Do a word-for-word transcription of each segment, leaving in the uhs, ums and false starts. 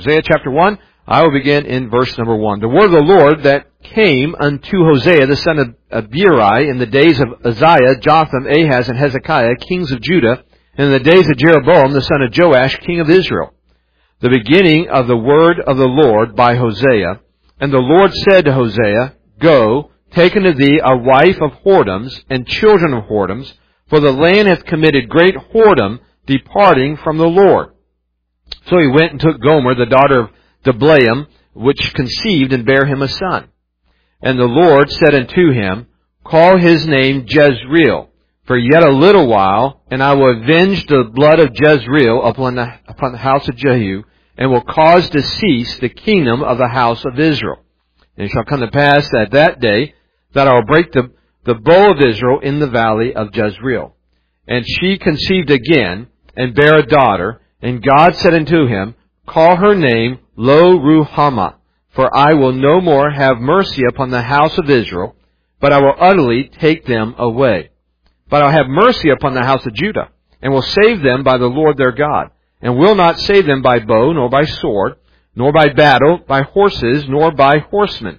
Hosea chapter one, I will begin in verse number one. The word of the Lord that came unto Hosea, the son of Beeri, in the days of Uzziah, Jotham, Ahaz, and Hezekiah, kings of Judah, and in the days of Jeroboam, the son of Joash, king of Israel. The beginning of the word of the Lord by Hosea. And the Lord said to Hosea, Go, take unto thee a wife of whoredoms, and children of whoredoms, for the land hath committed great whoredom, departing from the Lord. So he went and took Gomer, the daughter of Diblaim, which conceived and bare him a son. And the Lord said unto him, Call his name Jezreel, for yet a little while, and I will avenge the blood of Jezreel upon the, upon the house of Jehu, and will cause to cease the kingdom of the house of Israel. And it shall come to pass that that day that I will break the, the bow of Israel in the valley of Jezreel. And she conceived again, and bare a daughter, and God said unto him, Call her name Lo-Ruhamah, for I will no more have mercy upon the house of Israel, but I will utterly take them away. But I'll have mercy upon the house of Judah, and will save them by the Lord their God, and will not save them by bow, nor by sword, nor by battle, by horses, nor by horsemen.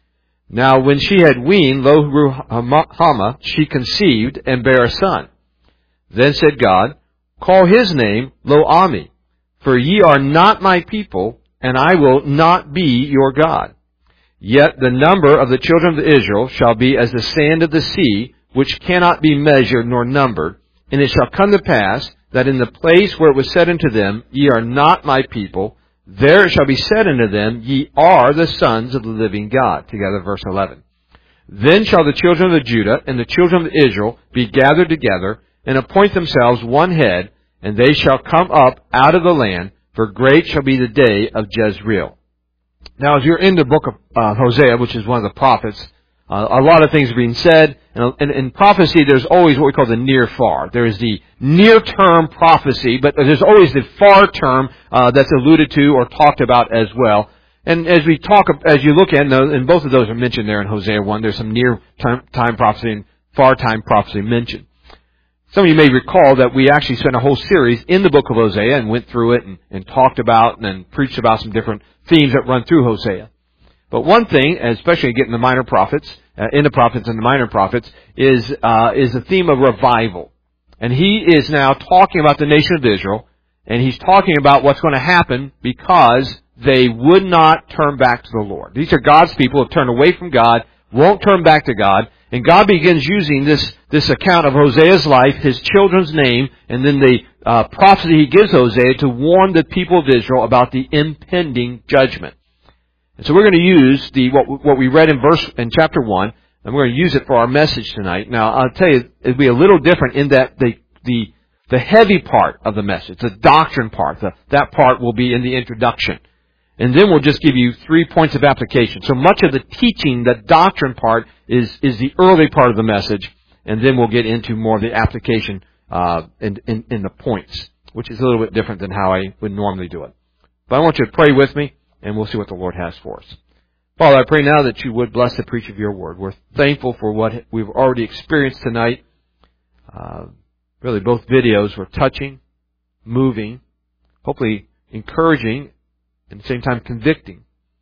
Now when she had weaned Lo-Ruhamah, she conceived and bare a son. Then said God, Call his name Lo-Ammi, for ye are not my people, and I will not be your God. Yet the number of the children of Israel shall be as the sand of the sea, which cannot be measured nor numbered. And it shall come to pass that in the place where it was said unto them, Ye are not my people, there it shall be said unto them, Ye are the sons of the living God. Together, verse eleven. Then shall the children of Judah and the children of Israel be gathered together, and appoint themselves one head, and they shall come up out of the land, for great shall be the day of Jezreel. Now, as you're in the book of uh, Hosea, which is one of the prophets, uh, a lot of things are being said. And in, in prophecy, there's always what we call the near-far. There is the near-term prophecy, but there's always the far-term uh, that's alluded to or talked about as well. And as we talk, as you look at, and both of those are mentioned there in Hosea one, there's some near-time prophecy and far-time prophecy mentioned. Some of you may recall that we actually spent a whole series in the book of Hosea and went through it and, and talked about and then preached about some different themes that run through Hosea. But one thing, especially getting the minor prophets, uh, in the prophets and the minor prophets, is uh, is the theme of revival. And he is now talking about the nation of Israel, and he's talking about what's going to happen because they would not turn back to the Lord. These are God's people who have turned away from God, won't turn back to God. And God begins using this, this account of Hosea's life, his children's name, and then the uh, prophecy he gives Hosea to warn the people of Israel about the impending judgment. And so we're going to use the what, what we read in verse in chapter one, and we're going to use it for our message tonight. Now, I'll tell you, it'll be a little different in that the the the heavy part of the message, the doctrine part, the, that part will be in the introduction. And then we'll just give you three points of application. So much of the teaching, the doctrine part, is, is the early part of the message. And then we'll get into more of the application uh, in, in, in the points, which is a little bit different than how I would normally do it. But I want you to pray with me, and we'll see what the Lord has for us. Father, I pray now that you would bless the preach of your word. We're thankful for what we've already experienced tonight. Uh, really, both videos were touching, moving, hopefully encouraging, and at the same time convicting.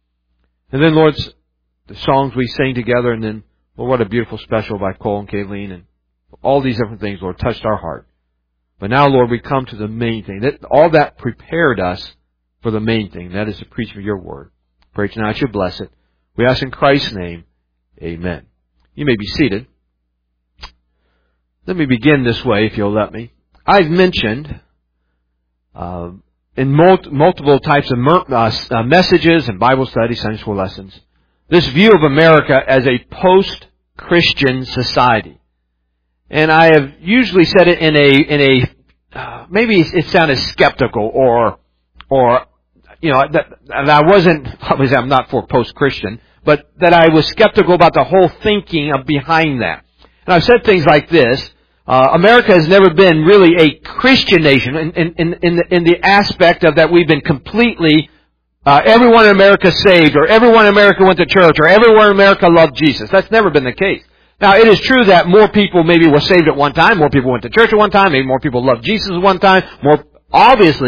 And then, Lord, the songs we sang together, and then, well, what a beautiful special by Cole and Kayleen, and all these different things, Lord, touched our heart. But now, Lord, we come to the main thing. That, all that prepared us for the main thing. That is the preaching of your word. Pray tonight you bless it. We ask in Christ's name, amen. You may be seated. Let me begin this way, if you'll let me. I've mentioned uh, in mul- multiple types of mer- uh, uh, messages and Bible studies, Sunday school lessons, this view of America as a post-Christian society. And I have usually said it in a, in a uh, maybe it sounded skeptical or, or, you know, that, that I wasn't, obviously I'm not for post-Christian, but that I was skeptical about the whole thinking of behind that. And I've said things like this. Uh, America has never been really a Christian nation in, in, in, in, the, in the aspect of that we've been completely, uh, everyone in America saved, or everyone in America went to church, or everyone in America loved Jesus. That's never been the case. Now, it is true that more people maybe were saved at one time, more people went to church at one time, maybe more people loved Jesus at one time, more, obviously,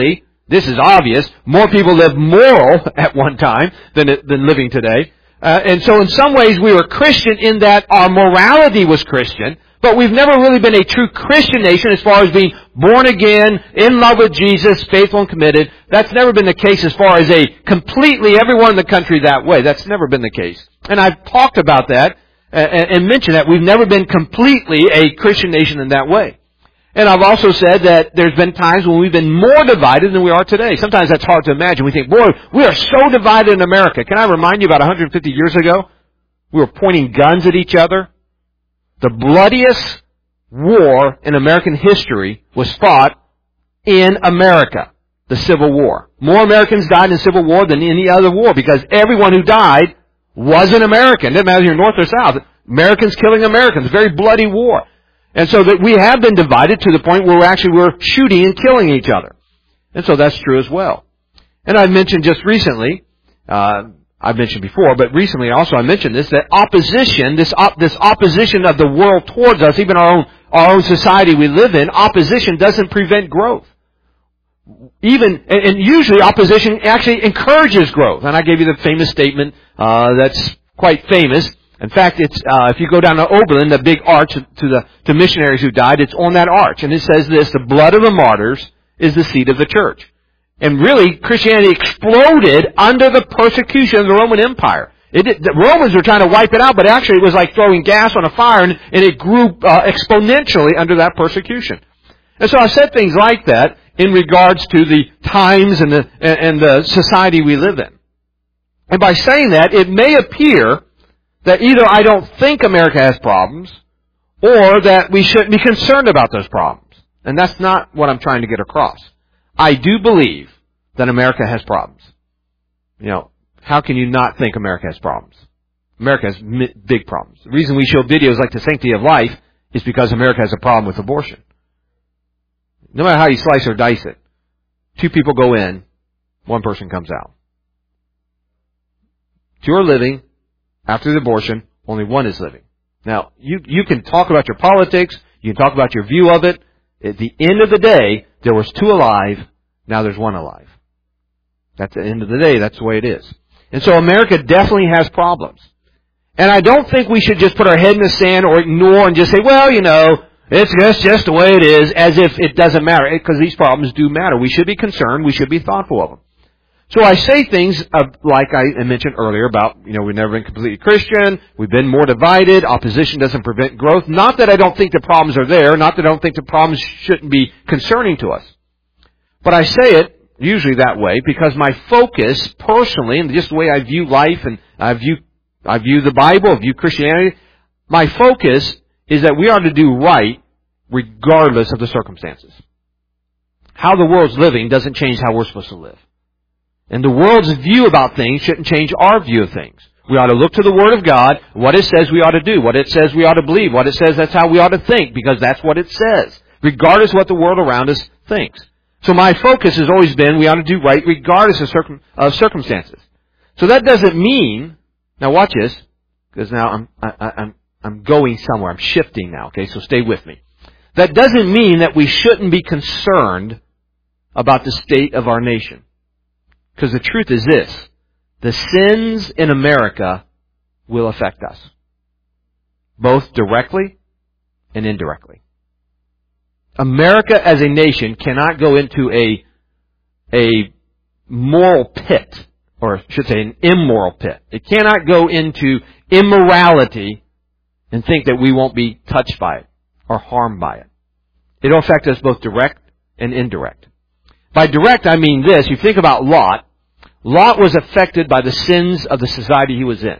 This is obvious. More people lived moral at one time than, than living today. Uh, and so in some ways we were Christian in that our morality was Christian, but we've never really been a true Christian nation as far as being born again, in love with Jesus, faithful and committed. That's never been the case as far as a completely everyone in the country that way. That's never been the case. And I've talked about that and, and mentioned that we've never been completely a Christian nation in that way. And I've also said that there's been times when we've been more divided than we are today. Sometimes that's hard to imagine. We think, boy, we are so divided in America. Can I remind you about one hundred fifty years ago? We were pointing guns at each other. The bloodiest war in American history was fought in America, the Civil War. More Americans died in the Civil War than any other war because everyone who died was an American. It didn't matter if you're North or South. Americans killing Americans. Very bloody war. And so that we have been divided to the point where we actually we're shooting and killing each other. And so that's true as well. And I mentioned just recently, uh, I've mentioned before, but recently also I mentioned this, that opposition, this op- this opposition of the world towards us, even our own, our own society we live in, opposition doesn't prevent growth. Even, and, and usually opposition actually encourages growth. And I gave you the famous statement, uh, that's quite famous. In fact, it's, uh, if you go down to Oberlin, the big arch to the, to missionaries who died, it's on that arch. And it says this, the blood of the martyrs is the seed of the church. And really, Christianity exploded under the persecution of the Roman Empire. It did, the Romans were trying to wipe it out, but actually it was like throwing gas on a fire, and, and it grew uh, exponentially under that persecution. And so I said things like that in regards to the times and the, and the society we live in. And by saying that, it may appear that either I don't think America has problems, or that we shouldn't be concerned about those problems. And that's not what I'm trying to get across. I do believe that America has problems. You know, how can you not think America has problems? America has big problems. The reason we show videos like The Sanctity of Life is because America has a problem with abortion. No matter how you slice or dice it, two people go in, one person comes out. Two are living. After the abortion, only one is living. Now, you, you can talk about your politics, you can talk about your view of it. At the end of the day, there was two alive, now there's one alive. At the end of the day, that's the way it is. And so America definitely has problems. And I don't think we should just put our head in the sand or ignore and just say, well, you know, it's just, just the way it is, as if it doesn't matter, because these problems do matter. We should be concerned, we should be thoughtful of them. So I say things of, like I mentioned earlier about, you know, we've never been completely Christian, we've been more divided, opposition doesn't prevent growth. Not that I don't think the problems are there, not that I don't think the problems shouldn't be concerning to us. But I say it usually that way because my focus personally, and just the way I view life and I view, I view the Bible, I view Christianity, my focus is that we ought to do right regardless of the circumstances. How the world's living doesn't change how we're supposed to live. And the world's view about things shouldn't change our view of things. We ought to look to the Word of God, what it says we ought to do, what it says we ought to believe, what it says that's how we ought to think, because that's what it says, regardless of what the world around us thinks. So my focus has always been we ought to do right regardless of, circum- of circumstances. So that doesn't mean, now watch this, because now I'm, I, I'm, I'm going somewhere, I'm shifting now, okay, so stay with me. That doesn't mean that we shouldn't be concerned about the state of our nation. Because the truth is this, the sins in America will affect us, both directly and indirectly. America as a nation cannot go into a, a moral pit, or I should say an immoral pit. It cannot go into immorality and think that we won't be touched by it or harmed by it. It'll affect us both direct and indirect. By direct, I mean this. You think about Lot. Lot was affected by the sins of the society he was in.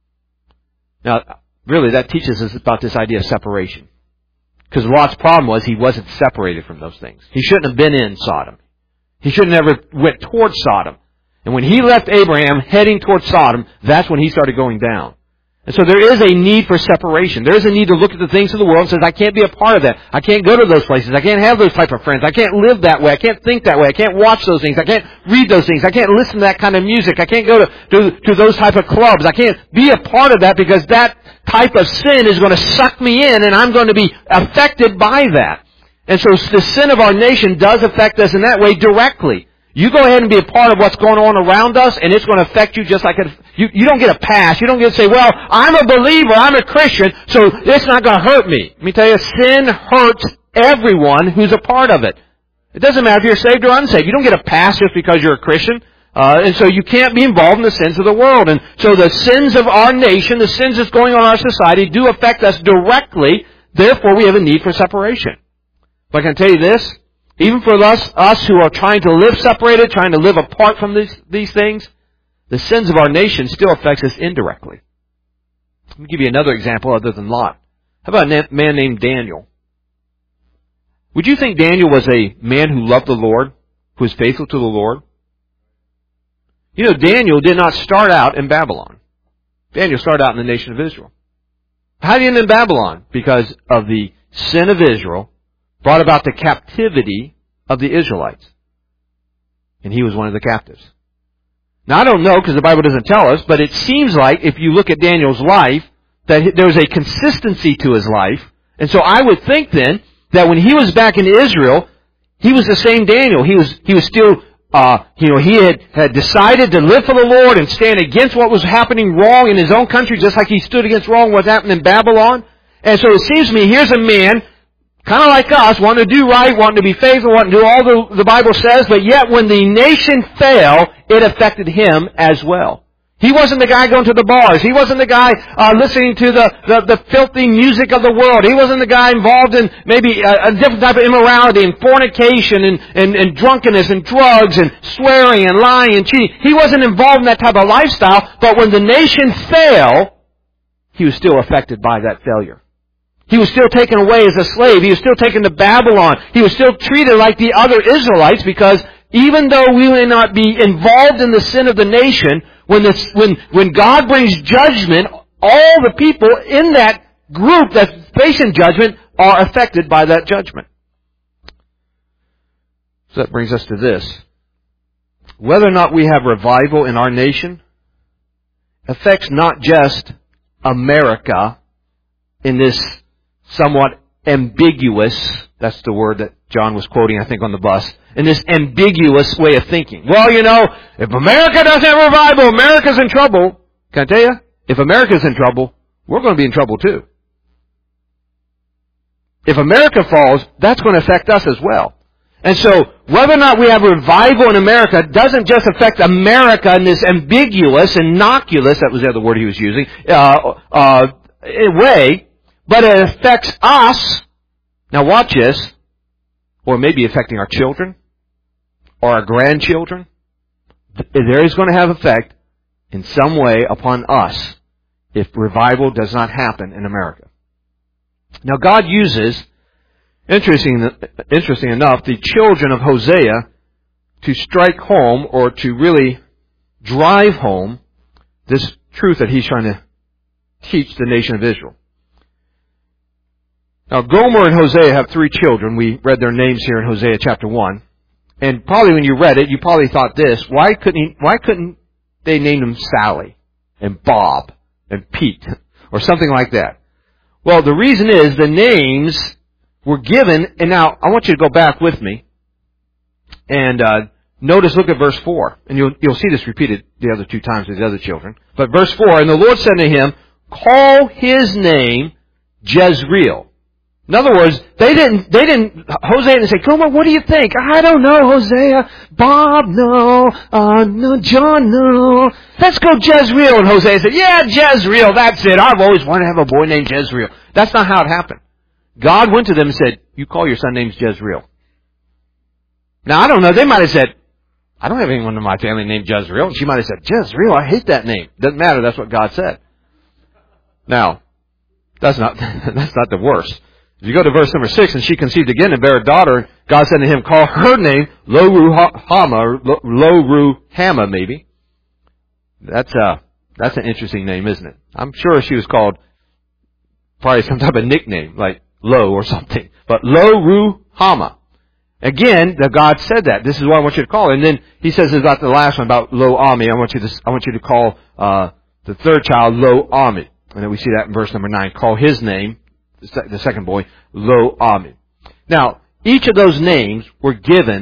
Now, really, that teaches us about this idea of separation. Because Lot's problem was he wasn't separated from those things. He shouldn't have been in Sodom. He shouldn't have ever went towards Sodom. And when he left Abraham heading towards Sodom, that's when he started going down. And so there is a need for separation. There is a need to look at the things of the world and say, I can't be a part of that. I can't go to those places. I can't have those type of friends. I can't live that way. I can't think that way. I can't watch those things. I can't read those things. I can't listen to that kind of music. I can't go to, to, to those type of clubs. I can't be a part of that because that type of sin is going to suck me in and I'm going to be affected by that. And so the sin of our nation does affect us in that way directly. You go ahead and be a part of what's going on around us, and it's going to affect you just like it, you, you don't get a pass. You don't get to say, well, I'm a believer, I'm a Christian, so it's not going to hurt me. Let me tell you, sin hurts everyone who's a part of it. It doesn't matter if you're saved or unsaved. You don't get a pass just because you're a Christian. Uh, and so you can't be involved in the sins of the world. And so the sins of our nation, the sins that's going on in our society, do affect us directly. Therefore, we have a need for separation. But I can tell you this, even for us, us who are trying to live separated, trying to live apart from these, these things, the sins of our nation still affects us indirectly. Let me give you another example other than Lot. How about a man named Daniel? Would you think Daniel was a man who loved the Lord, who was faithful to the Lord? You know, Daniel did not start out in Babylon. Daniel started out in the nation of Israel. How did he end in Babylon? Because of the sin of Israel brought about the captivity of the Israelites. And he was one of the captives. Now, I don't know because the Bible doesn't tell us, but it seems like if you look at Daniel's life, that there was a consistency to his life. And so I would think then that when he was back in Israel, he was the same Daniel. He was, he was still, uh, you know, he had, had decided to live for the Lord and stand against what was happening wrong in his own country, just like he stood against wrong what happened in Babylon. And so it seems to me, here's a man, kind of like us, wanting to do right, wanting to be faithful, wanting to do all the, the Bible says, but yet when the nation fell, it affected him as well. He wasn't the guy going to the bars. He wasn't the guy uh, listening to the, the, the filthy music of the world. He wasn't the guy involved in maybe a, a different type of immorality and fornication and, and, and drunkenness and drugs and swearing and lying and cheating. He wasn't involved in that type of lifestyle, but when the nation fell, he was still affected by that failure. He was still taken away as a slave. He was still taken to Babylon. He was still treated like the other Israelites because even though we may not be involved in the sin of the nation, when, this, when, when God brings judgment, all the people in that group that's facing judgment are affected by that judgment. So that brings us to this. Whether or not we have revival in our nation affects not just America in this somewhat ambiguous, that's the word that John was quoting, I think, on the bus, in this ambiguous way of thinking. Well, you know, if America doesn't have revival, America's in trouble. Can I tell you? If America's in trouble, we're going to be in trouble too. If America falls, that's going to affect us as well. And so, whether or not we have revival in America doesn't just affect America in this ambiguous, innocuous, that was the other word he was using, uh, uh, way, but it affects us. Now watch this. Or maybe affecting our children or our grandchildren. There is going to have effect in some way upon us if revival does not happen in America. Now God uses, interesting, interesting enough, the children of Hosea to strike home or to really drive home this truth that he's trying to teach the nation of Israel. Now, Gomer and Hosea have three children. We read their names here in Hosea chapter one. And probably when you read it, you probably thought this, why couldn't he, why couldn't they name them Sally and Bob and Pete or something like that? Well, the reason is the names were given, and now I want you to go back with me and uh, notice, look at verse four. And you'll, you'll see this repeated the other two times with the other children. But verse four, and the Lord said to him, call his name Jezreel. In other words, they didn't, they didn't, Hosea didn't say, Gomer, what do you think? I don't know, Hosea. Bob, no. Uh, no, John, no. Let's go Jezreel. And Hosea said, yeah, Jezreel, that's it. I've always wanted to have a boy named Jezreel. That's not how it happened. God went to them and said, you call your son named Jezreel. Now, I don't know, they might have said, I don't have anyone in my family named Jezreel. And she might have said, Jezreel, I hate that name. Doesn't matter, that's what God said. Now, that's not, that's not the worst. If you go to verse number six, and she conceived again and bare a daughter, God said to him, call her name Lo-Ruhamah, or Lo-Ruhamah maybe. That's uh that's an interesting name, isn't it? I'm sure she was called probably some type of nickname, like Lo or something. But Lo-Ruhamah. Again, the God said that. This is what I want you to call her. And then he says about the last one, about Lo-Ami. I want you to I want you to call uh the third child Lo-Ami. And then we see that in verse number nine. Call his name, the second boy, Lo-Ami. Now, each of those names were given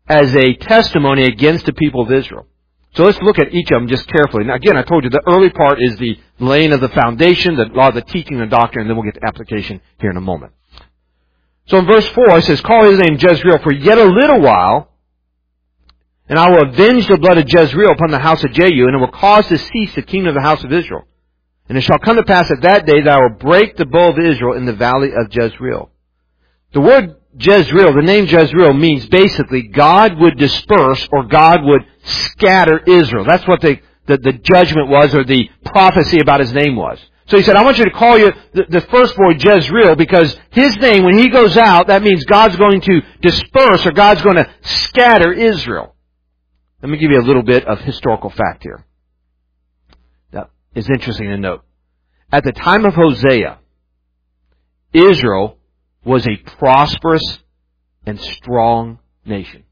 as a testimony against the people of Israel. So let's look at each of them just carefully. Now again, I told you the early part is the laying of the foundation, the law of the teaching and the doctrine, and then we'll get to application here in a moment. So in verse four, it says, call his name Jezreel for yet a little while, and I will avenge the blood of Jezreel upon the house of Jehu, and it will cause to cease the kingdom of the house of Israel. And it shall come to pass at that day that I will break the bow of Israel in the valley of Jezreel. The word Jezreel, the name Jezreel, means basically God would disperse or God would scatter Israel. That's what the, the, the judgment was, or the prophecy about his name was. So he said, I want you to call you the, the first boy Jezreel, because his name, when he goes out, that means God's going to disperse or God's going to scatter Israel. Let me give you a little bit of historical fact here. That is interesting to note. At the time of Hosea, Israel was a prosperous and strong nation.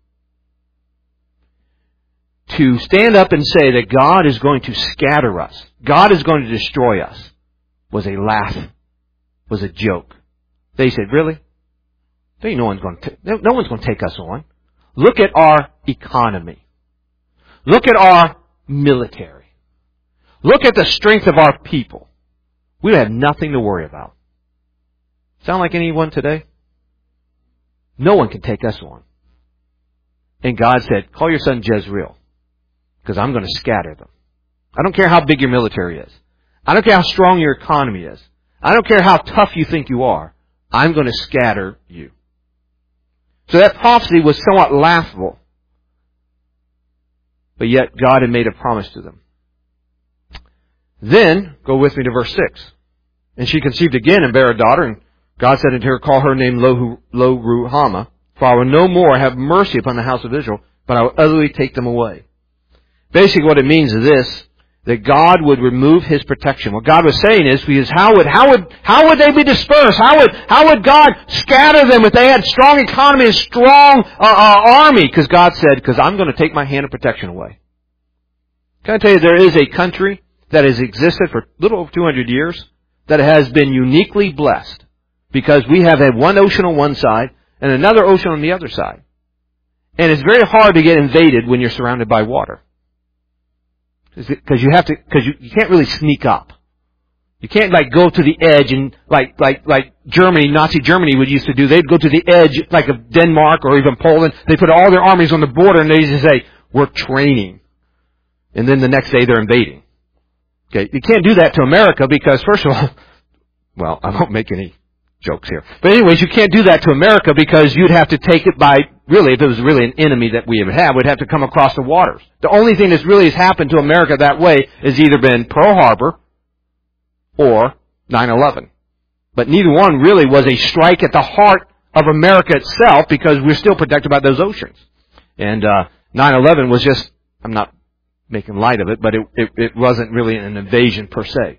To stand up and say that God is going to scatter us, God is going to destroy us, was a laugh, was a joke. They said, really? There ain't no one's going to, no one's going to take us on. Look at our economy. Look at our military. Look at the strength of our people. We have nothing to worry about. Sound like anyone today? No one can take us on. And God said, call your son Jezreel, because I'm going to scatter them. I don't care how big your military is. I don't care how strong your economy is. I don't care how tough you think you are. I'm going to scatter you. So that prophecy was somewhat laughable. But yet God had made a promise to them. Then, go with me to verse six. And she conceived again and bare a daughter, and God said unto her, call her name Lo-Ruhamah, for I will no more have mercy upon the house of Israel, but I will utterly take them away. Basically what it means is this, that God would remove His protection. What God was saying is, because how would, how would, how would they be dispersed? How would, how would God scatter them if they had strong economy and strong uh, uh, army? Because God said, because I'm going to take my hand of protection away. Can I tell you, there is a country that has existed for a little over two hundred years that has been uniquely blessed, because we have had one ocean on one side and another ocean on the other side. And it's very hard to get invaded when you're surrounded by water. Because you have to, because you, you can't really sneak up. You can't like go to the edge and like, like, like Germany, Nazi Germany would used to do. They'd go to the edge like of Denmark or even Poland. They put all their armies on the border and they used to say, we're training. And then the next day they're invading. Okay. You can't do that to America because first of all, well, I won't make any jokes here. But anyways, you can't do that to America because you'd have to take it by, really, if it was really an enemy that we would have, we'd have to come across the waters. The only thing that's really has happened to America that way has either been Pearl Harbor or nine eleven. But neither one really was a strike at the heart of America itself because we're still protected by those oceans. And uh nine eleven was just, I'm not making light of it, but it, it, it wasn't really an invasion per se.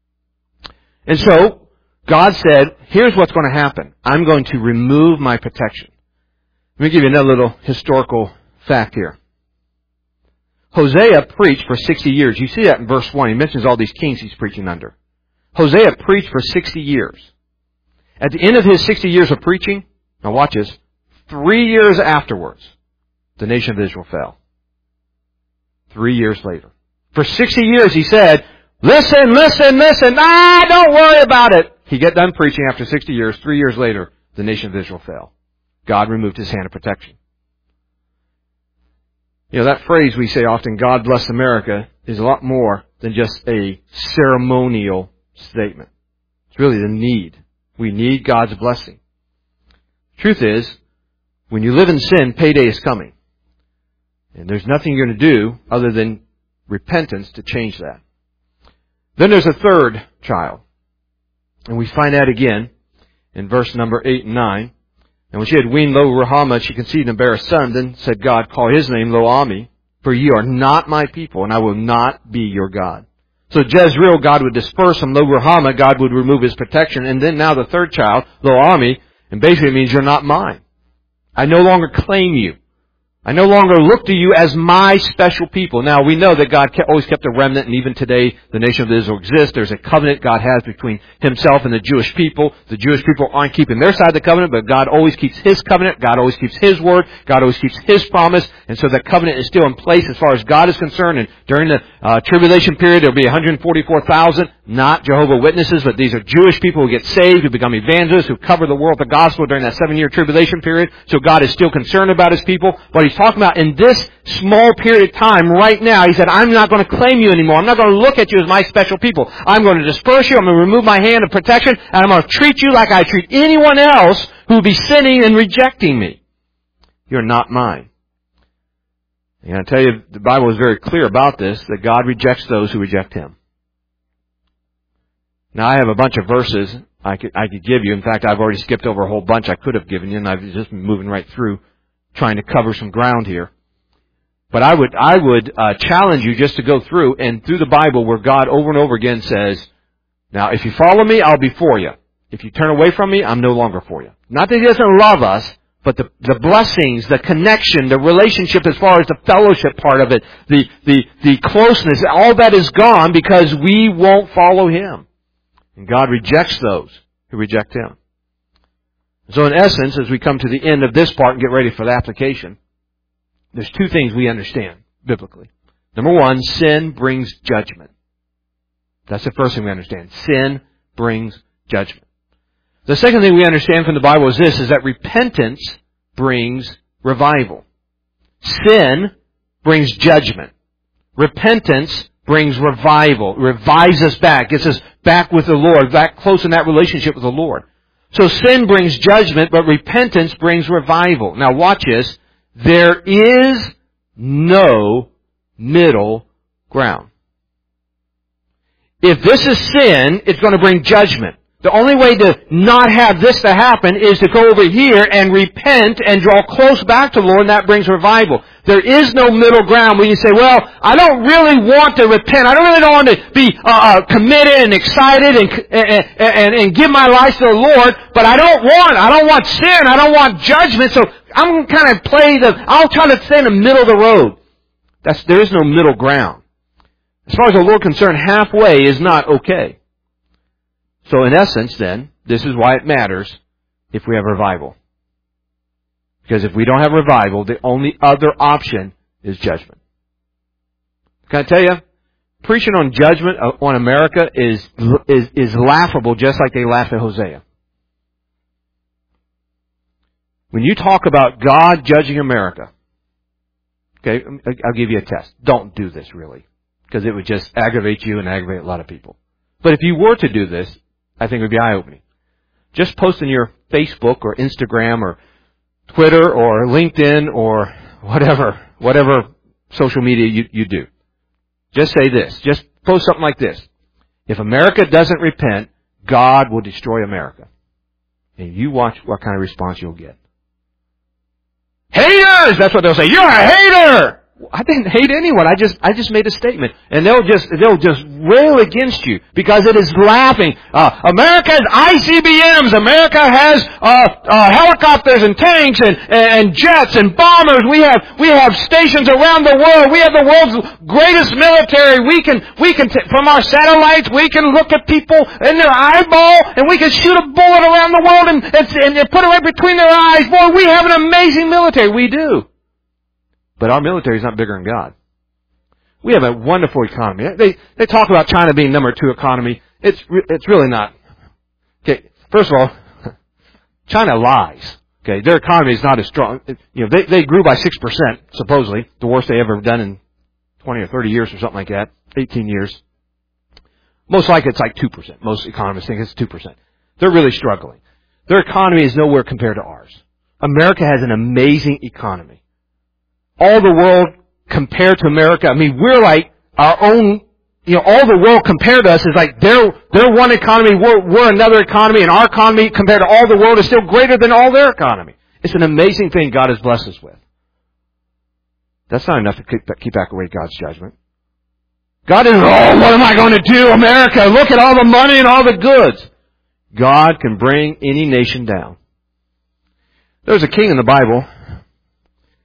And so, God said, here's what's going to happen. I'm going to remove my protection. Let me give you another little historical fact here. Hosea preached for sixty years. You see that in verse one. He mentions all these kings he's preaching under. Hosea preached for sixty years. At the end of his sixty years of preaching, now watch this, three years afterwards, the nation of Israel fell. Three years later. For sixty years he said, listen, listen, listen, ah, don't worry about it. He got done preaching after sixty years. Three years later, the nation of Israel fell. God removed His hand of protection. You know, that phrase we say often, God bless America, is a lot more than just a ceremonial statement. It's really the need. We need God's blessing. Truth is, when you live in sin, payday is coming. And there's nothing you're going to do other than repentance to change that. Then there's a third child. And we find that again in verse number eight and nine. And when she had weaned Lo-Ruhamah, she conceived and bare a son. Then said God, call his name Lo-Ammi, for ye are not my people, and I will not be your God. So Jezreel, God would disperse him. Lo-Ruhamah, God would remove His protection. And then now the third child, Lo-Ammi, and basically it means you're not mine. I no longer claim you. I no longer look to you as my special people. Now, we know that God kept, always kept a remnant, and even today, the nation of Israel exists. There's a covenant God has between Himself and the Jewish people. The Jewish people aren't keeping their side of the covenant, but God always keeps His covenant. God always keeps His word. God always keeps His promise. And so that covenant is still in place as far as God is concerned. And during the uh, tribulation period, there will be one hundred forty-four thousand, not Jehovah's Witnesses, but these are Jewish people who get saved, who become evangelists, who cover the world with the gospel during that seven-year tribulation period. So God is still concerned about His people. But He's talking about in this small period of time right now, He said, I'm not going to claim you anymore. I'm not going to look at you as my special people. I'm going to disperse you. I'm going to remove my hand of protection, and I'm going to treat you like I treat anyone else who would be sinning and rejecting me. You're not mine. And I tell you, the Bible is very clear about this, that God rejects those who reject Him. Now, I have a bunch of verses I could, I could give you. In fact, I've already skipped over a whole bunch I could have given you, and I've just been moving right through, trying to cover some ground here. But I would, I would uh, challenge you just to go through and through the Bible where God over and over again says, now, if you follow me, I'll be for you. If you turn away from me, I'm no longer for you. Not that He doesn't love us, but the, the blessings, the connection, the relationship as far as the fellowship part of it, the, the, the closeness, all that is gone because we won't follow Him. And God rejects those who reject Him. So in essence, as we come to the end of this part and get ready for the application, there's two things we understand biblically. Number one, sin brings judgment. That's the first thing we understand. Sin brings judgment. The second thing we understand from the Bible is this, is that repentance brings revival. Sin brings judgment. Repentance brings revival, revives us back, gets us back with the Lord, back close in that relationship with the Lord. So sin brings judgment, but repentance brings revival. Now watch this. There is no middle ground. If this is sin, it's going to bring judgment. The only way to not have this to happen is to go over here and repent and draw close back to the Lord, and that brings revival. There is no middle ground where you say, well, I don't really want to repent. I don't really want to be uh, uh, committed and excited and, and, and, and give my life to the Lord, but I don't want, I don't want sin. I don't want judgment. So I'm going to kind of play the, I'll try to stay in the middle of the road. That's, there is no middle ground. As far as the Lord is concerned, halfway is not okay. So in essence, then, this is why it matters if we have revival. Because if we don't have revival, the only other option is judgment. Can I tell you, preaching on judgment on America is, is, is laughable, just like they laughed at Hosea. When you talk about God judging America, okay, I'll give you a test. Don't do this, really, because it would just aggravate you and aggravate a lot of people. But if you were to do this, I think it would be eye-opening. Just post in your Facebook or Instagram or Twitter or LinkedIn or whatever, whatever social media you, you do. Just say this. Just post something like this. If America doesn't repent, God will destroy America. And you watch what kind of response you'll get. Haters! That's what they'll say. You're a hater! I didn't hate anyone. I just, I just made a statement. And they'll just, they'll just rail against you because it is laughing. Uh, America has I C B Ms. America has, uh, uh, helicopters and tanks and, and jets and bombers. We have, we have stations around the world. We have the world's greatest military. We can, we can, t- from our satellites, we can look at people in their eyeball and we can shoot a bullet around the world and, and, and put it right between their eyes. Boy, we have an amazing military. We do. But our military is not bigger than God. We have a wonderful economy. They they talk about China being number two economy. It's it's really not. Okay, first of all, China lies. Okay, their economy is not as strong. You know, they they grew by six percent supposedly, the worst they ever done in twenty or thirty years or something like that, eighteen years. Most likely it's like two percent. Most economists think it's two percent. They're really struggling. Their economy is nowhere compared to ours. America has an amazing economy. All the world compared to America, I mean, we're like our own, you know, all the world compared to us is like their, their one economy, we're, we're another economy, and our economy compared to all the world is still greater than all their economy. It's an amazing thing God has blessed us with. That's not enough to keep, keep back away God's judgment. God isn't, oh, what am I going to do, America? Look at all the money and all the goods. God can bring any nation down. There's a king in the Bible.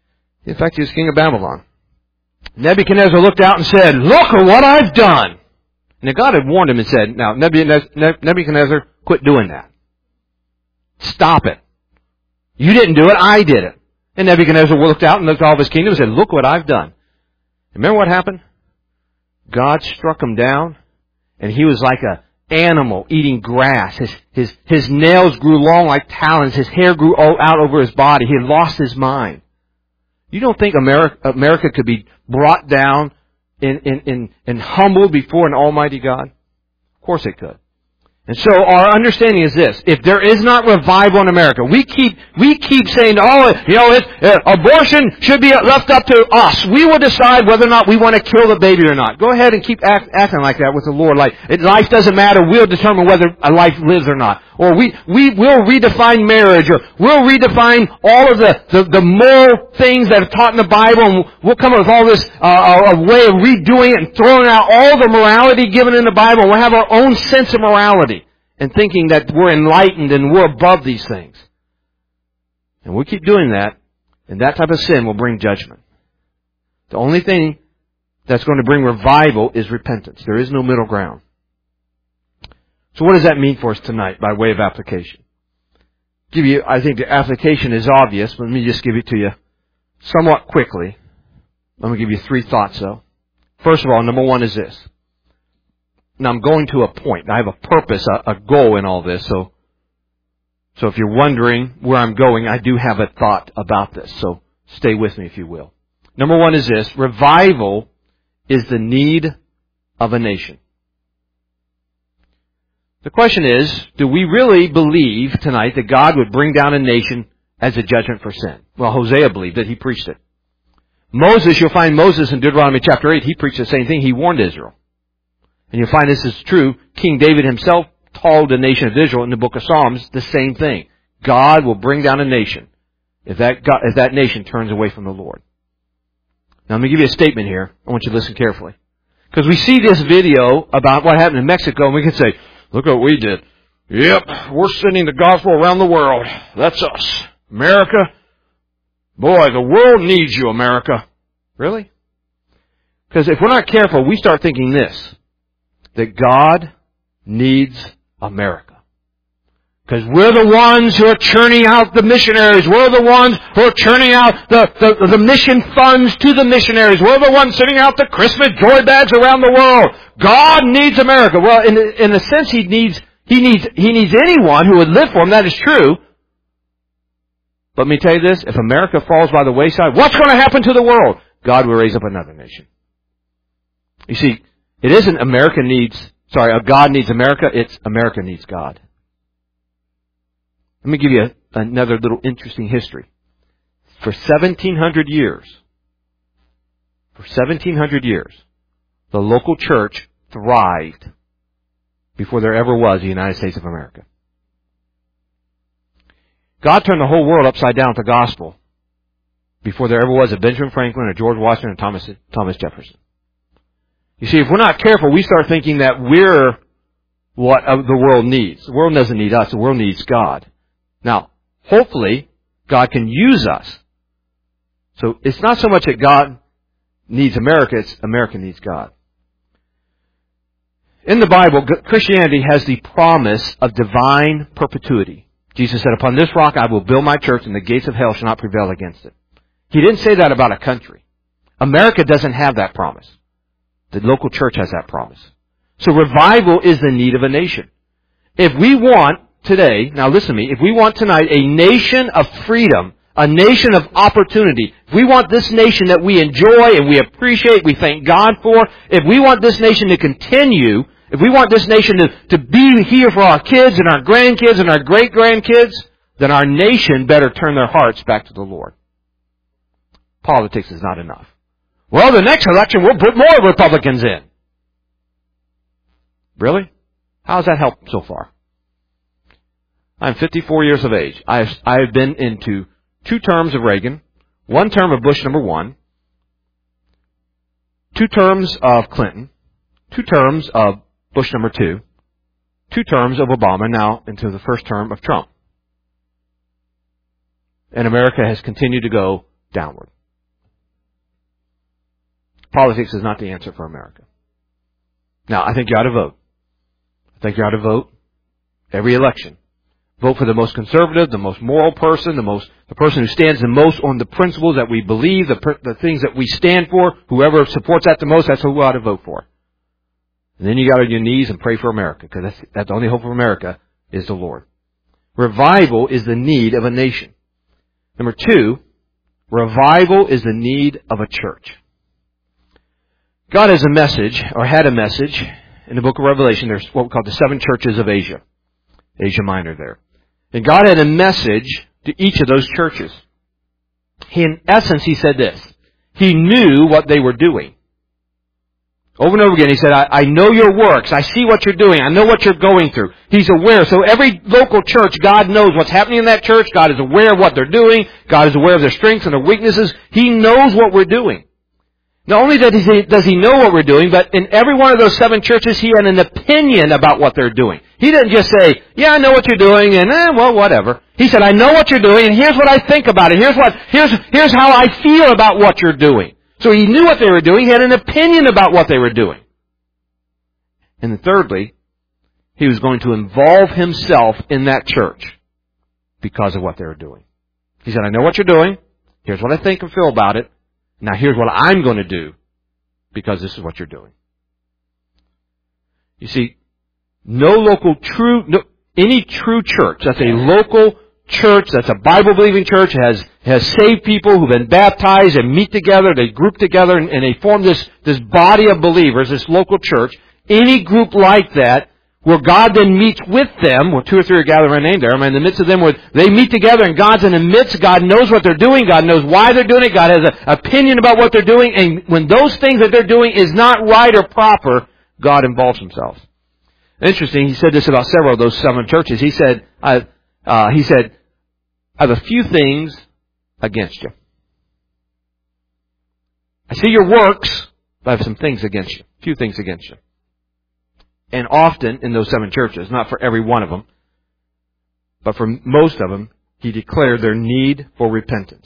In fact, he was king of Babylon. Nebuchadnezzar looked out and said, look at what I've done. Now God had warned him and said, now Nebuchadnezzar, quit doing that. Stop it. You didn't do it, I did it. And Nebuchadnezzar looked out and looked at all of his kingdom and said, look what I've done. Remember what happened? God struck him down, and he was like an animal eating grass. His, his, his nails grew long like talons. His hair grew all out over his body. He had lost his mind. You don't think America, America could be brought down and, and, and, and humbled before an almighty God? Of course it could. And so our understanding is this: if there is not revival in America, we keep we keep saying, "Oh, you know, it, uh, abortion should be left up to us. We will decide whether or not we want to kill the baby or not." Go ahead and keep act, acting like that with the Lord. Like it, life doesn't matter. We'll determine whether a life lives or not. Or we we will redefine marriage, or we'll redefine all of the the, the moral things that are taught in the Bible, and we'll come up with all this uh, a way of redoing it and throwing out all the morality given in the Bible. We'll have our own sense of morality. And thinking that we're enlightened and we're above these things. And we keep doing that, and that type of sin will bring judgment. The only thing that's going to bring revival is repentance. There is no middle ground. So what does that mean for us tonight by way of application? Give you, I think the application is obvious, but let me just give it to you somewhat quickly. Let me give you three thoughts though. First of all, number one is this. Now I'm going to a point. I have a purpose, a, a goal in all this. So, so if you're wondering where I'm going, I do have a thought about this. So stay with me if you will. Number one is this. Revival is the need of a nation. The question is, do we really believe tonight that God would bring down a nation as a judgment for sin? Well, Hosea believed it. He preached it. Moses, you'll find Moses in Deuteronomy chapter eight. He preached the same thing. He warned Israel. And you'll find this is true. King David himself told the nation of Israel in the book of Psalms the same thing. God will bring down a nation if that, God, if that nation turns away from the Lord. Now let me give you a statement here. I want you to listen carefully. Because we see this video about what happened in Mexico, and we can say, look what we did. Yep, we're sending the gospel around the world. That's us. America, boy, the world needs you, America. Really? Because if we're not careful, we start thinking this. That God needs America. Because we're the ones who are churning out the missionaries. We're the ones who are churning out the, the, the mission funds to the missionaries. We're the ones sending out the Christmas joy bags around the world. God needs America. Well, in, in a sense, He needs, He needs, He needs anyone who would live for Him. That is true. But let me tell you this. If America falls by the wayside, what's going to happen to the world? God will raise up another nation. You see, it isn't America needs, sorry, God needs America, it's America needs God. Let me give you a, another little interesting history. For seventeen hundred years, for seventeen hundred years, the local church thrived before there ever was the United States of America. God turned the whole world upside down with the gospel before there ever was a Benjamin Franklin, or George Washington, or Thomas, Thomas Jefferson. You see, if we're not careful, we start thinking that we're what the world needs. The world doesn't need us. The world needs God. Now, hopefully, God can use us. So it's not so much that God needs America, it's America needs God. In the Bible, Christianity has the promise of divine perpetuity. Jesus said, upon this rock I will build my church, and the gates of hell shall not prevail against it. He didn't say that about a country. America doesn't have that promise. The local church has that promise. So revival is the need of a nation. If we want today, now listen to me, if we want tonight a nation of freedom, a nation of opportunity, if we want this nation that we enjoy and we appreciate, we thank God for, if we want this nation to continue, if we want this nation to, to be here for our kids and our grandkids and our great-grandkids, then our nation better turn their hearts back to the Lord. Politics is not enough. Well, the next election we'll put more Republicans in. Really? How has that helped so far? I'm fifty-four years of age. I have, I have been into two terms of Reagan, one term of Bush number one, two terms of Clinton, two terms of Bush number two, two terms of Obama, now into the first term of Trump. And America has continued to go downward. Politics is not the answer for America. Now, I think you ought to vote. I think you ought to vote every election. Vote for the most conservative, the most moral person, the most, the person who stands the most on the principles that we believe, the, the things that we stand for. Whoever supports that the most, that's who we ought to vote for. And then you got on your knees and pray for America, because that's, that's the only hope for America is the Lord. Revival is the need of a nation. Number two, revival is the need of a church. God has a message, or had a message, in the book of Revelation. There's what we call the seven churches of Asia. Asia Minor there. And God had a message to each of those churches. He, in essence, He said this. He knew what they were doing. Over and over again, He said, I, I know your works. I see what you're doing. I know what you're going through. He's aware. So every local church, God knows what's happening in that church. God is aware of what they're doing. God is aware of their strengths and their weaknesses. He knows what we're doing. Not only does he, does he know what we're doing, but in every one of those seven churches, He had an opinion about what they're doing. He didn't just say, yeah, I know what you're doing, and eh, well, whatever. He said, I know what you're doing, and here's what I think about it. Here's what, here's, here's how I feel about what you're doing. So He knew what they were doing. He had an opinion about what they were doing. And then thirdly, He was going to involve Himself in that church because of what they were doing. He said, I know what you're doing. Here's what I think and feel about it. Now here's what I'm going to do because this is what you're doing. You see, no local true, no, any true church, that's a local church, that's a Bible-believing church, has, has saved people who've been baptized and meet together, they group together and, and they form this, this body of believers, this local church. Any group like that, where God then meets with them, where two or three are gathered in my name there, I'm in the midst of them, where they meet together and God's in the midst, God knows what they're doing, God knows why they're doing it, God has an opinion about what they're doing, and when those things that they're doing is not right or proper, God involves Himself. Interesting, He said this about several of those seven churches. He said, I, uh, He said, I have a few things against you. I see your works, but I have some things against you. A few things against you. And often in those seven churches, not for every one of them, but for most of them, He declared their need for repentance.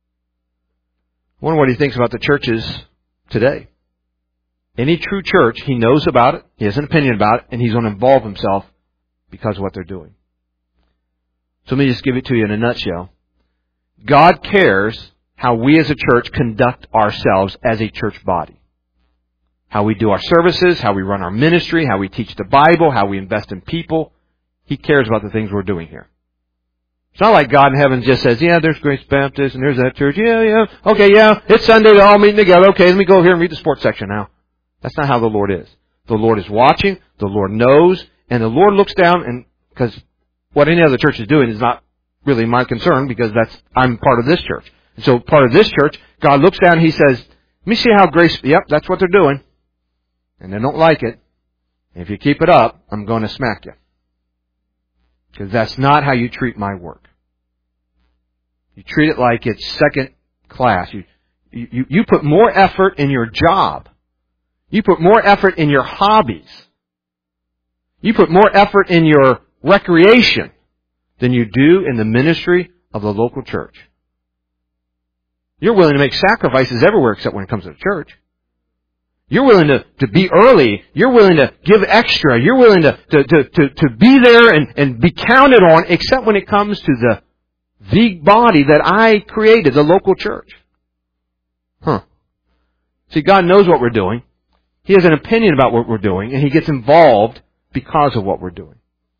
I wonder what He thinks about the churches today. Any true church, He knows about it, He has an opinion about it, and He's going to involve Himself because of what they're doing. So let me just give it to you in a nutshell. God cares how we as a church conduct ourselves as a church body. How we do our services, how we run our ministry, how we teach the Bible, how we invest in people. He cares about the things we're doing here. It's not like God in heaven just says, yeah, there's Grace Baptist and there's that church. Yeah, yeah. Okay, yeah. It's Sunday. They're all meeting together. Okay, let me go over here and read the sports section now. That's not how the Lord is. The Lord is watching. The Lord knows. And the Lord looks down and, because what any other church is doing is not really my concern because that's, I'm part of this church. And so part of this church, God looks down and He says, let me see how Grace, yep, that's what they're doing. And they don't like it. If you keep it up, I'm going to smack you. Because that's not how you treat my work. You treat it like it's second class. You, you, you put more effort in your job. You put more effort in your hobbies. You put more effort in your recreation than you do in the ministry of the local church. You're willing to make sacrifices everywhere except when it comes to the church. You're willing to, to be early. You're willing to give extra. You're willing to, to, to, to, to be there and, and be counted on, except when it comes to the, the body that I created, the local church. Huh. See, God knows what we're doing. He has an opinion about what we're doing, and He gets involved because of what we're doing.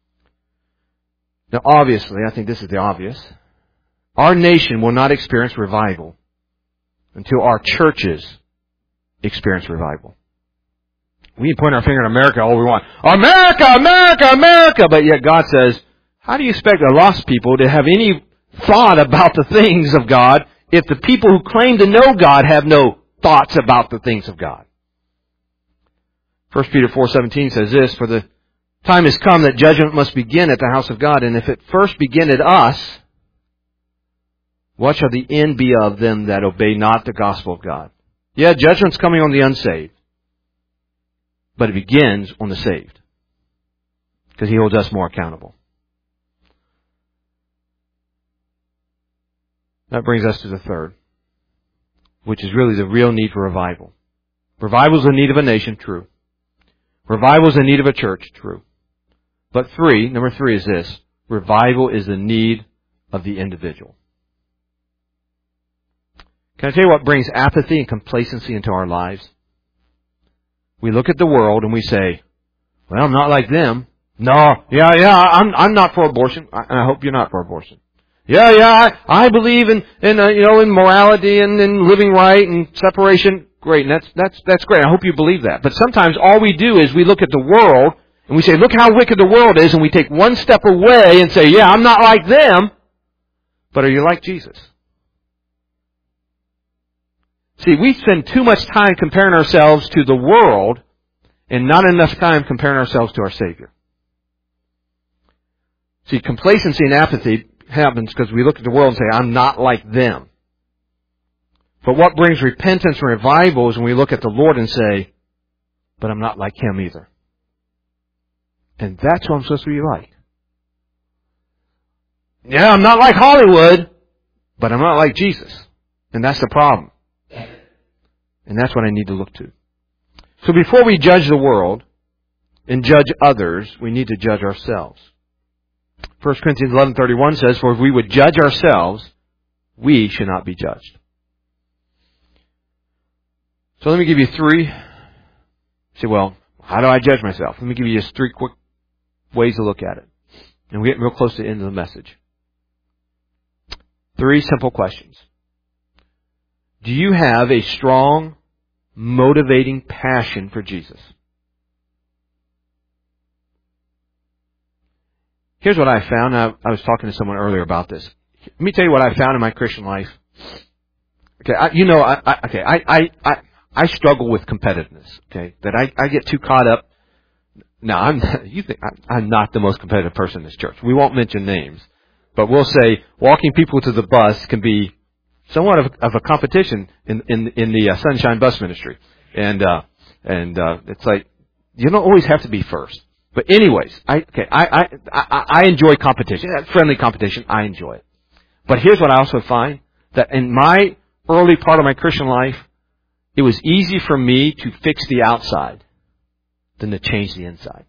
Now, obviously, I think this is the obvious. Our nation will not experience revival until our churches experience revival. We can point our finger at America all we want. America, America, America! But yet God says, how do you expect the lost people to have any thought about the things of God if the people who claim to know God have no thoughts about the things of God? First Peter four seventeen says this, for the time has come that judgment must begin at the house of God, and if it first begin at us, what shall the end be of them that obey not the gospel of God? Yeah, judgment's coming on the unsaved. But it begins on the saved. Because He holds us more accountable. That brings us to the third, which is really the real need for revival. Revival is the need of a nation, true. Revival is the need of a church, true. But three, number three is this. Revival is the need of the individual. Can I tell you what brings apathy and complacency into our lives? We look at the world and we say, well, I'm not like them. No, yeah, yeah, I'm, I'm not for abortion. I, I hope you're not for abortion. Yeah, yeah, I, I believe in, in, uh, you know, in morality and in living right and separation. Great, and that's, that's, that's great. I hope you believe that. But sometimes all we do is we look at the world and we say, look how wicked the world is, and we take one step away and say, yeah, I'm not like them. But are you like Jesus? See, we spend too much time comparing ourselves to the world and not enough time comparing ourselves to our Savior. See, complacency and apathy happens because we look at the world and say, I'm not like them. But what brings repentance and revival is when we look at the Lord and say, but I'm not like Him either. And that's what I'm supposed to be like. Yeah, I'm not like Hollywood, but I'm not like Jesus. And that's the problem. And that's what I need to look to. So before we judge the world and judge others, we need to judge ourselves. First Corinthians eleven thirty-one says, for if we would judge ourselves, we should not be judged. So let me give you three. You say, well, how do I judge myself? Let me give you just three quick ways to look at it. And we're getting real close to the end of the message. Three simple questions. Do you have a strong, motivating passion for Jesus? Here's what I found. I, I was talking to someone earlier about this. Let me tell you what I found in my Christian life. Okay, I, you know, I, I, okay, I, I, I, I struggle with competitiveness. Okay, that I, I get too caught up. Now, I'm, you think I, I'm not the most competitive person in this church. We won't mention names, but we'll say walking people to the bus can be somewhat of, of a competition in in, in the uh, Sunshine Bus Ministry, and uh, and uh, it's like you don't always have to be first. But anyways, I okay, I I I, I enjoy competition, friendly competition. I enjoy it. But here's what I also find, that in my early part of my Christian life, it was easy for me to fix the outside than to change the inside.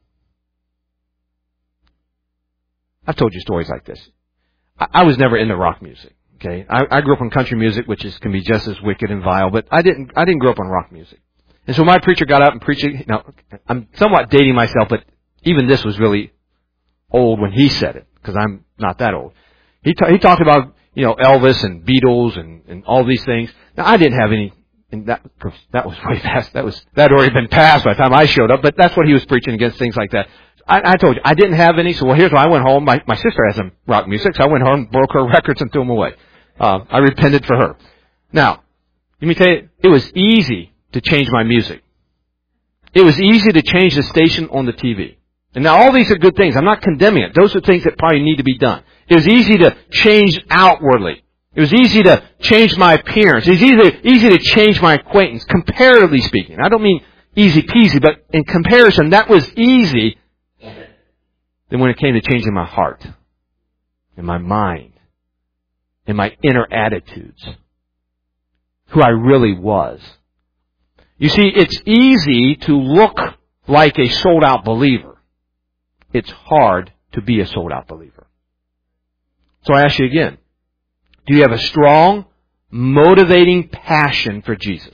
I've told you stories like this. I, I was never into rock music. Okay, I, I grew up on country music, which is can be just as wicked and vile. But I didn't. I didn't grow up on rock music. And so my preacher got up and preached. Now I'm somewhat dating myself, but even this was really old when he said it, because I'm not that old. He ta- he talked about you know Elvis and Beatles and, and all these things. Now I didn't have any. And that that was way past. That was that had already been passed by the time I showed up. But that's what he was preaching against, things like that. I, I told you I didn't have any. So well, here's why I went home. My my sister has some rock music, so I went home, broke her records, and threw them away. Uh, I repented for her. Now, let me tell you, it was easy to change my music. It was easy to change the station on the T V. And now all these are good things. I'm not condemning it. Those are things that probably need to be done. It was easy to change outwardly. It was easy to change my appearance. It was easy, easy to change my acquaintance, comparatively speaking. I don't mean easy peasy, but in comparison, that was easy than when it came to changing my heart and my mind and my inner attitudes, who I really was. You see, it's easy to look like a sold-out believer. It's hard to be a sold-out believer. So I ask you again, do you have a strong, motivating passion for Jesus?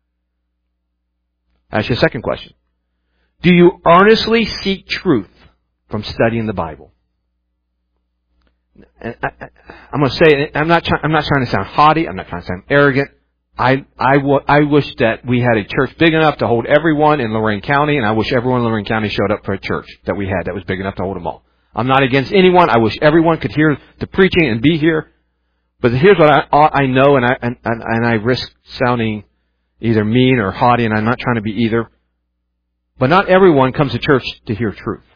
I ask you a second question. Do you earnestly seek truth from studying the Bible? And I, I, I'm going to say, I'm not, try, I'm not trying to sound haughty. I'm not trying to sound arrogant. I, I, w- I wish that we had a church big enough to hold everyone in Lorain County, and I wish everyone in Lorain County showed up for a church that we had that was big enough to hold them all. I'm not against anyone. I wish everyone could hear the preaching and be here. But here's what I, I know, and I, and, and I risk sounding either mean or haughty, and I'm not trying to be either. But not everyone comes to church to hear truth.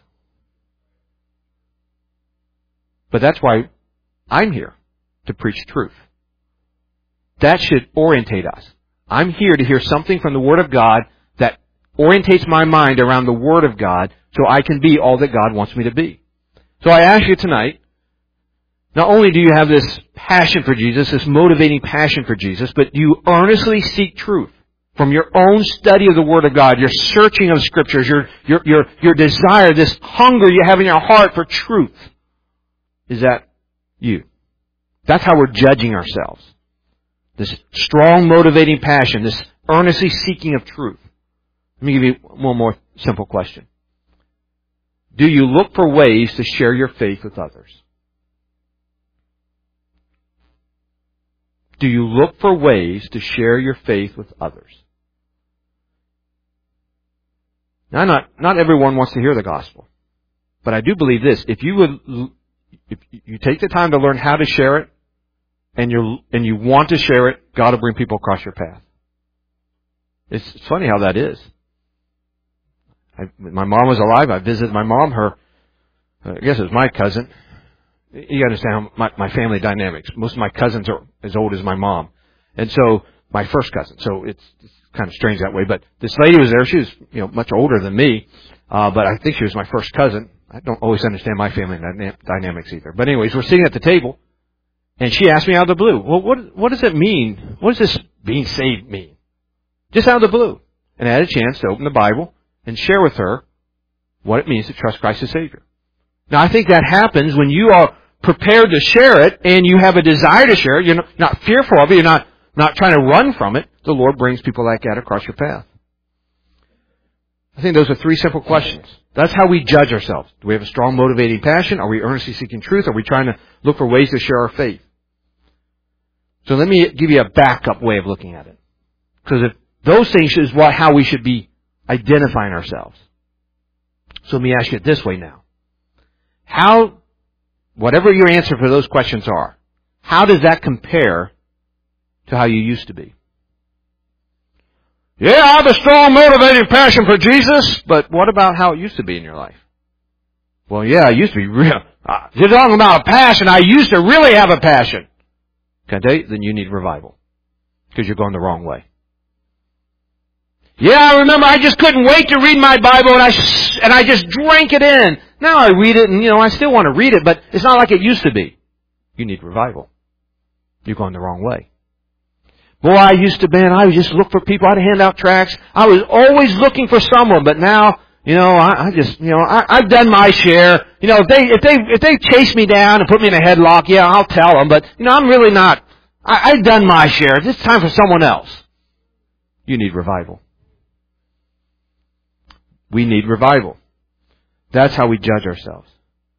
But that's why I'm here, to preach truth. That should orientate us. I'm here to hear something from the Word of God that orientates my mind around the Word of God so I can be all that God wants me to be. So I ask you tonight, not only do you have this passion for Jesus, this motivating passion for Jesus, but do you earnestly seek truth from your own study of the Word of God, your searching of Scriptures, your, your, your, your desire, this hunger you have in your heart for truth. Is that you? That's how we're judging ourselves. This strong motivating passion, this earnestly seeking of truth. Let me give you one more simple question. Do you look for ways to share your faith with others? Do you look for ways to share your faith with others? Now, not, not everyone wants to hear the gospel. But I do believe this. If you would, if you take the time to learn how to share it, and you and you want to share it, God will bring people across your path. It's, it's funny how that is. I, my mom was alive. I visited my mom. Her, I guess it was my cousin. You understand how my, my family dynamics. Most of my cousins are as old as my mom, and so my first cousin. So it's, it's kind of strange that way. But this lady was there. She was, you know, much older than me, uh, but I think she was my first cousin. I don't always understand my family dyna- dynamics either. But anyways, we're sitting at the table. And she asked me out of the blue, well, what, what does it mean? What does this being saved mean? Just out of the blue. And I had a chance to open the Bible and share with her what it means to trust Christ as Savior. Now, I think that happens when you are prepared to share it and you have a desire to share it. You're not fearful of it. You're not, not trying to run from it. The Lord brings people like that across your path. I think those are three simple questions. That's how we judge ourselves. Do we have a strong motivating passion? Are we earnestly seeking truth? Are we trying to look for ways to share our faith? So let me give you a backup way of looking at it. Because if those things is what, how we should be identifying ourselves. So let me ask you it this way now. How, whatever your answer for those questions are, how does that compare to how you used to be? Yeah, I have a strong motivating passion for Jesus, but what about how it used to be in your life? Well, yeah, I used to be real. Uh, you're talking about a passion. I used to really have a passion. Can I tell you? Then you need revival. Because you're going the wrong way. Yeah, I remember I just couldn't wait to read my Bible and I, and I just drank it in. Now I read it and, you know, I still want to read it, but it's not like it used to be. You need revival. You're going the wrong way. Boy, I used to, man, I would just look for people. I'd hand out tracts. I was always looking for someone, but now, you know, I, I just, you know, I, I've done my share. You know, if they, if they, if they chase me down and put me in a headlock, yeah, I'll tell them, but, you know, I'm really not, I, I've done my share. It's time for someone else. You need revival. We need revival. That's how we judge ourselves.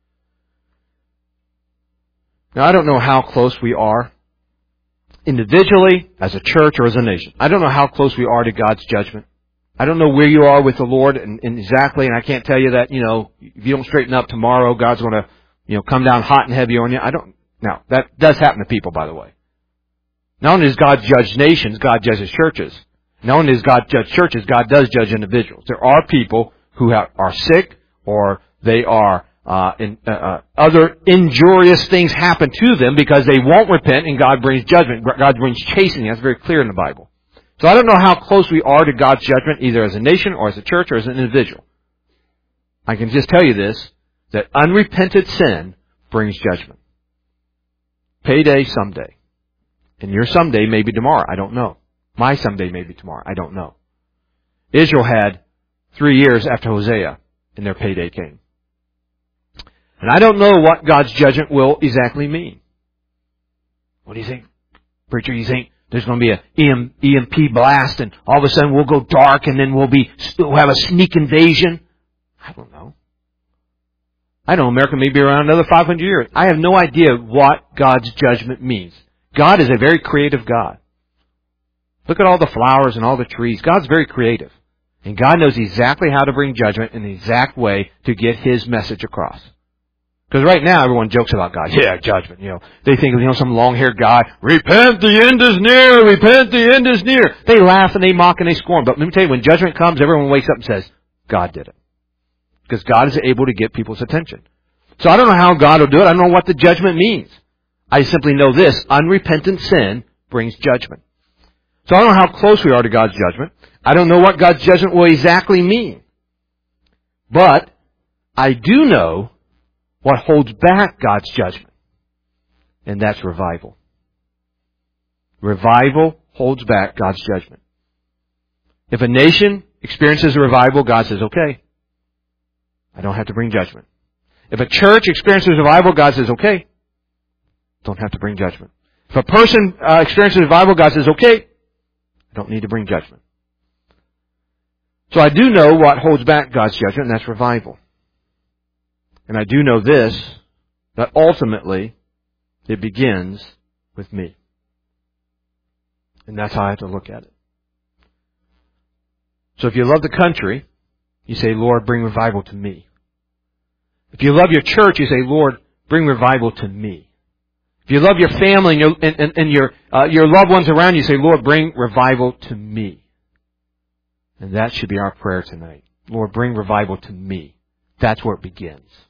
Now, I don't know how close we are individually, as a church, or as a nation. I don't know how close we are to God's judgment. I don't know where you are with the Lord and, and exactly, and I can't tell you that, you know, if you don't straighten up tomorrow, God's going to, you know, come down hot and heavy on you. I don't, now, that does happen to people, by the way. Not only does God judge nations, God judges churches. Not only does God judge churches, God does judge individuals. There are people who have, are sick, or they are, uh, in, uh, uh, other injurious things happen to them because they won't repent, and God brings judgment. God brings chastening. That's very clear in the Bible. So I don't know how close we are to God's judgment, either as a nation or as a church or as an individual. I can just tell you this, that unrepented sin brings judgment. Payday someday. And your someday may be tomorrow. I don't know. My someday may be tomorrow. I don't know. Israel had three years after Hosea, and their payday came. And I don't know what God's judgment will exactly mean. What do you think? Preacher, you think there's going to be an E M P blast and all of a sudden we'll go dark and then we'll be we'll have a sneak invasion? I don't know. I know America may be around another five hundred years. I have no idea what God's judgment means. God is a very creative God. Look at all the flowers and all the trees. God's very creative. And God knows exactly how to bring judgment in the exact way to get His message across. Because right now everyone jokes about God. Yeah, judgment. You know, they think of, you know, some long-haired guy. Repent, the end is near. Repent, the end is near. They laugh and they mock and they scorn. But let me tell you, when judgment comes, everyone wakes up and says, God did it. Because God is able to get people's attention. So I don't know how God will do it. I don't know what the judgment means. I simply know this. Unrepentant sin brings judgment. So I don't know how close we are to God's judgment. I don't know what God's judgment will exactly mean. But I do know what holds back God's judgment. And that's revival. Revival holds back God's judgment. If a nation experiences a revival, God says, okay, I don't have to bring judgment. If a church experiences revival, God says, okay, don't have to bring judgment. If a person uh, experiences revival, God says, okay, I don't need to bring judgment. So I do know what holds back God's judgment, and that's revival. And I do know this, that ultimately it begins with me. And that's how I have to look at it. So if you love the country, you say, Lord, bring revival to me. If you love your church, you say, Lord, bring revival to me. If you love your family and your, and, and, and your, uh, your loved ones around you, say, Lord, bring revival to me. And that should be our prayer tonight. Lord, bring revival to me. That's where it begins.